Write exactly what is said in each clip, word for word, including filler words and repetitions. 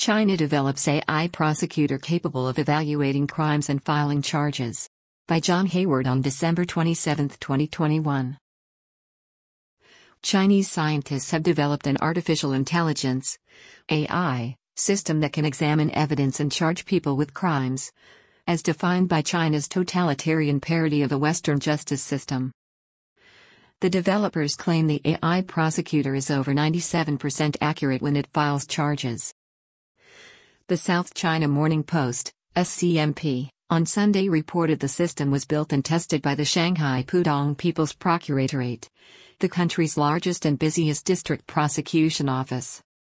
China develops A I prosecutor capable of evaluating crimes and filing charges. By John Hayward on December twenty-seventh, twenty twenty-one. Chinese scientists have developed an artificial intelligence (A I) system that can examine evidence and charge people with crimes, as defined by China's totalitarian parody of a Western justice system. The developers claim the A I prosecutor is over ninety-seven percent accurate when it files charges. The South China Morning Post, S C M P, on Sunday reported the system was built and tested by the Shanghai Pudong People's Procuratorate, the country's largest and busiest district prosecution office.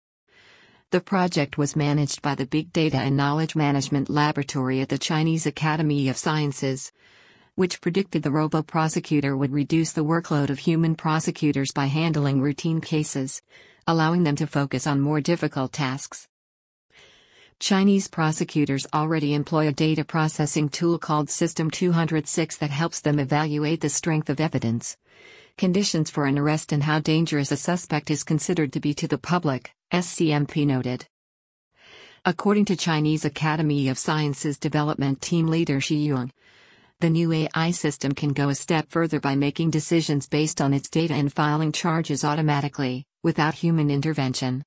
The project was managed by the Big Data and Knowledge Management Laboratory at the Chinese Academy of Sciences, which predicted the robo-prosecutor would reduce the workload of human prosecutors by handling routine cases, allowing them to focus on more difficult tasks. Chinese prosecutors already employ a data processing tool called System two hundred six that helps them evaluate the strength of evidence, conditions for an arrest, and how dangerous a suspect is considered to be to the public, S C M P noted. According to Chinese Academy of Sciences development team leader Shi Yung, the new A I system can go a step further by making decisions based on its data and filing charges automatically, without human intervention.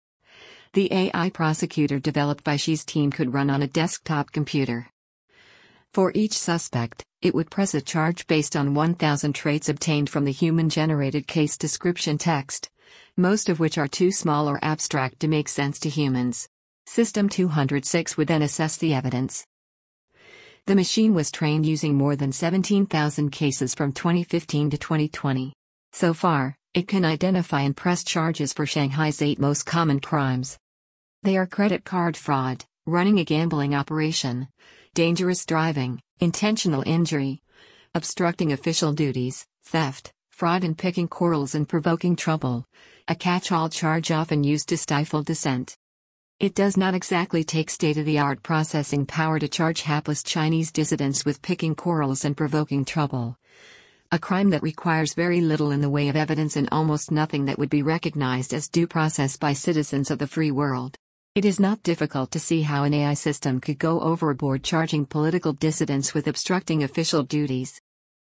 The A I prosecutor developed by Shi's team could run on a desktop computer. For each suspect, it would press a charge based on one thousand traits obtained from the human-generated case description text, most of which are too small or abstract to make sense to humans. System two hundred six would then assess the evidence. The machine was trained using more than seventeen thousand cases from twenty fifteen to twenty twenty. So far, it can identify and press charges for Shanghai's eight most common crimes. They are credit card fraud, running a gambling operation, dangerous driving, intentional injury, obstructing official duties, theft, fraud and picking quarrels and provoking trouble, a catch-all charge often used to stifle dissent. It does not exactly take state-of-the-art processing power to charge hapless Chinese dissidents with picking quarrels and provoking trouble, a crime that requires very little in the way of evidence and almost nothing that would be recognized as due process by citizens of the free world. It is not difficult to see how an A I system could go overboard charging political dissidents with obstructing official duties.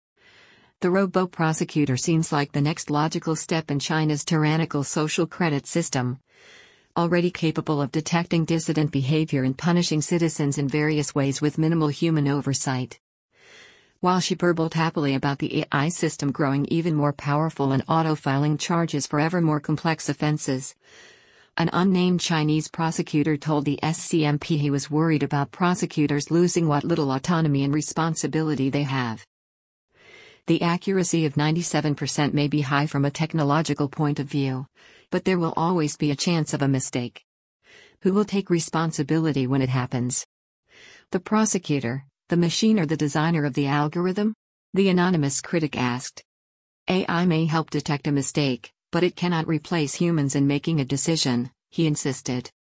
The robo-prosecutor seems like the next logical step in China's tyrannical social credit system, already capable of detecting dissident behavior and punishing citizens in various ways with minimal human oversight. While she burbled happily about the A I system growing even more powerful and auto-filing charges for ever more complex offenses, an unnamed Chinese prosecutor told the S C M P he was worried about prosecutors losing what little autonomy and responsibility they have. The accuracy of ninety-seven percent may be high from a technological point of view, but there will always be a chance of a mistake. Who will take responsibility when it happens? The prosecutor, the machine, or the designer of the algorithm? The anonymous critic asked. A I may help detect a mistake, but it cannot replace humans in making a decision, he insisted.